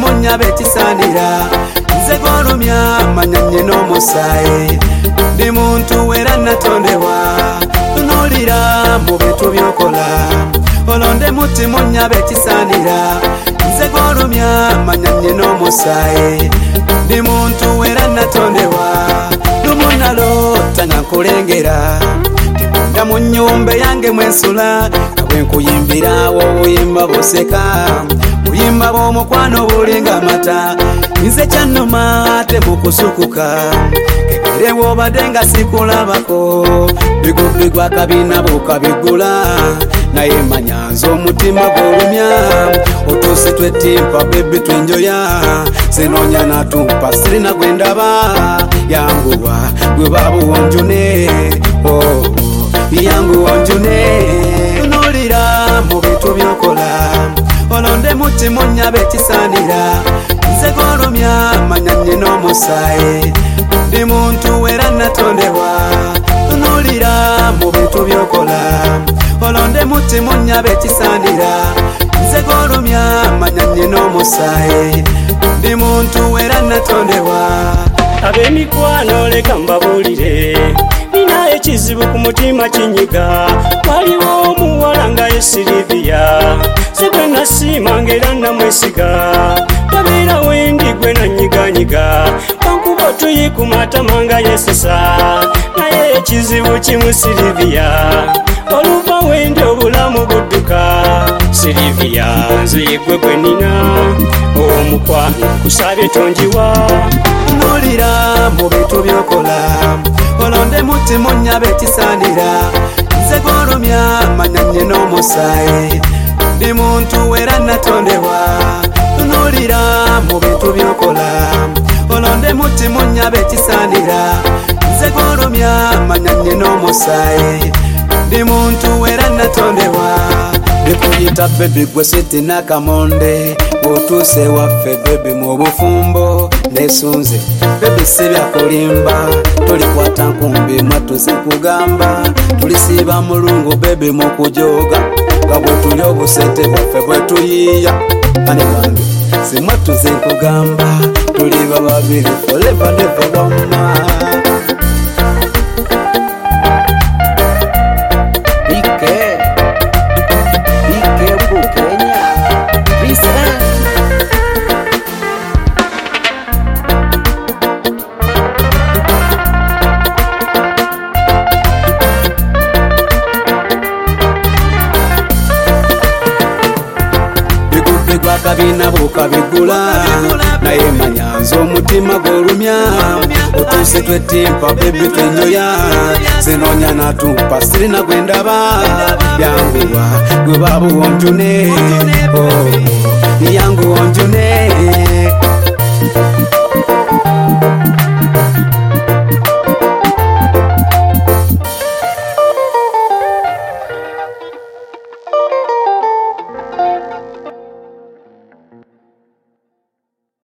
mutima onnyabe ekisaanira nze gw'olumya manya nnyina omusaayi ndi muntu era natondebwa tunuulira mu bintu by'okola olonde mutima onnyabe ekisaanira nze gw'olumya manya nnyina omusaayi ndi muntu era natondebwa lumunalota nga nkulengera nga mu nnyumba yange mwensula bwe nkuyimbirawo obuyimba buseka buyimba bw'omukwano bulinga mata nze kyannuma ate mukusukuka kekere bw'obadde nga sikulabako bigubigwa kabina bukabigula naye manya nze omutima gw'olumya otuuse twetimpa bebi twenjoya sinoonya natumpa sirina gwe ndaba yanguwa gwe babuwonjune yangu onjune tunuulira mu bintu by'okola olonde mutima onnyabe ekisaanira nze gw'olumya manya nnyina omusaayi ndi muntu era natondebwa tunuulira mu bintu by'okola olonde mutima onnyabe ekisaanira nze gw'olumya manya nnyina omusaayi ndi muntu era natondebwa ab'emikwano leka mbabuulire nina ekizibu ku mutima kinyiga waliwo omuwala nga ye Silivia se gwe nasiimanga era namwesiga tabeera wendi gwe nanyiganyiga wankuba otuyiku matama nga yesisa naye ekizibu kimu Silivia oluva wendi obulamu budduka Silivia nze yegwe gwe nina omukwano kusabye tonjiwa tunuulira mu bintu by'okola olonde mutima onnyabe ekisaanira nze gw'olumya manya nnyina omusaayi ndi muntu era natondebwa tunuulira mu bintu by'okola olonde mutima onnyabe ekisaanira nze gw'olumya manya nnyina omusaayi ndi muntu era natondebwa bikuyita bebi gwe siti nakamonde otuuse waffe bebi mu bufumbo nesunze bebi sibyakulimba tulikwata nkumbi mwatuze kugamba tulisiiba mulungu bebi mu kujoga nga bwe tuli obusente bwaffe bwe tuyiiya bane bange simwatuze nkugamba tuli bababiri forever never bama kabina bukabigula naye manya nze omutima gw'olumya otuuse twetimpa bebi twenjoya sinoonya natumpa sirina gwe ndaba yanguwa gwe babuwonjune yangu onjune